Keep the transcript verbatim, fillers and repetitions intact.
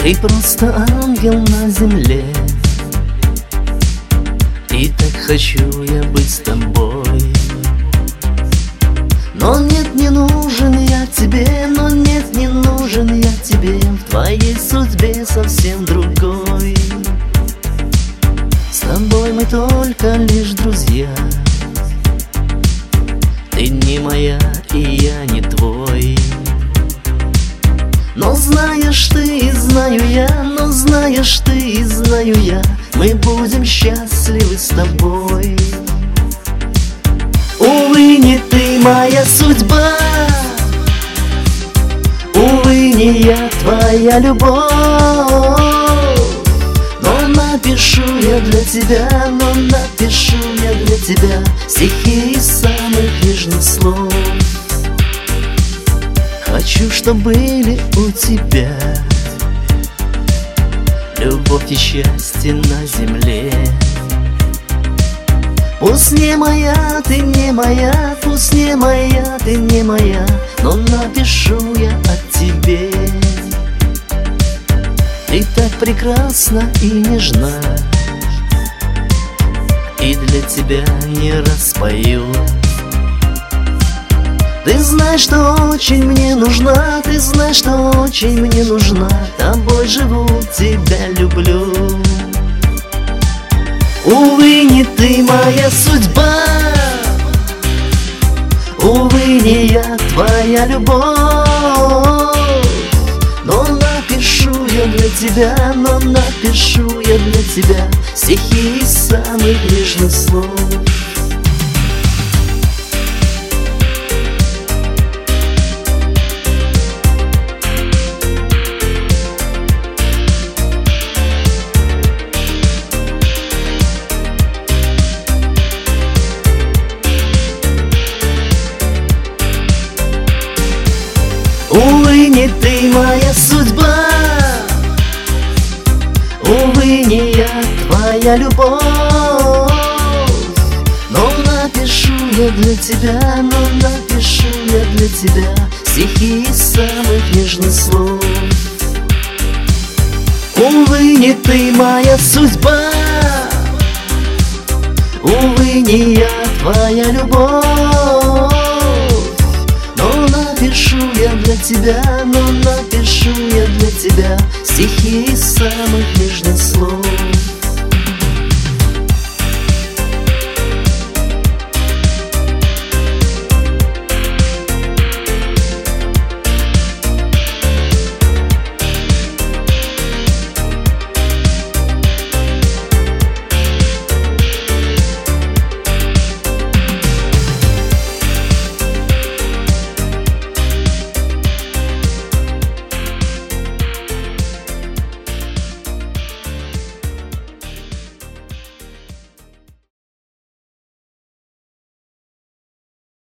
Ты просто ангел на земле, и так хочу я быть с тобой. Но нет, не нужен я тебе, но нет, не нужен я тебе. В твоей судьбе совсем другой. С тобой мы только лишь друзья. Ты не моя, и я не твой. Но знаешь ты, и знаю я, но знаешь ты, и знаю я, мы будем счастливы с тобой. Увы, не ты моя судьба, увы, не я твоя любовь. Но напишу я для тебя, но напишу я для тебя стихи из самых нежных слов. Хочу, чтоб были у тебя любовь и счастье на земле. Пусть не моя, ты не моя, пусть не моя, ты не моя, но напишу я о тебе. Ты так прекрасна и нежна, и для тебя не распою. Ты знаешь, что очень мне нужна, ты знаешь, что очень мне нужна. Тобой живу, тебя люблю. Увы, не ты моя судьба, увы, не я твоя любовь. Но напишу я для тебя, но напишу я для тебя стихи из самых нежных слов. Увы, не ты моя судьба, увы, не я твоя любовь. Но напишу я для тебя, но напишу я для тебя стихи из самых нежных слов. Увы, не ты моя судьба, увы, не я твоя любовь. Напишу я для тебя, но напишу я для тебя стихи из самых нежных слов.